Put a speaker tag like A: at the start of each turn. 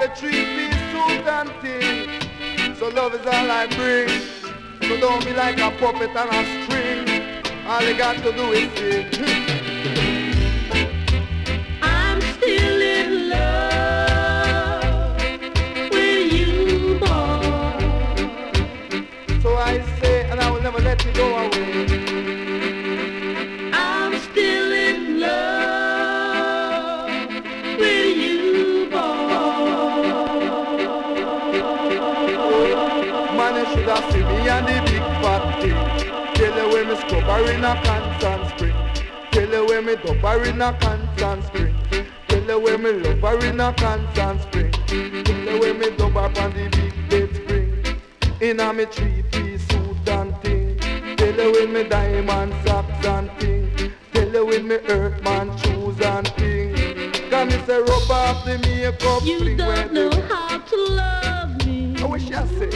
A: a three-piece suit and thing. So love is all I bring. So don't be like a puppet on a string. All you got to do is sing.
B: I'm still in love with you, boy.
A: So I say, and I will never let you go away.
B: I'm still in love with you, boy.
A: Man, you should have seen me and the big fat thing. Tell you when me scrubber in a constant spring. Tell you when me dubber in a constant spring. Tell you when me lover in a constant spring. Tell you when me dub up on the big bed spring. In a me three-piece suit and thing. Tell you when me diamond socks and thing. Tell you when me earthman shoes and thing. Can me say rub off the makeup
B: You
A: fling
B: don't
A: when
B: know
A: the-
B: how to love me.
A: I wish I say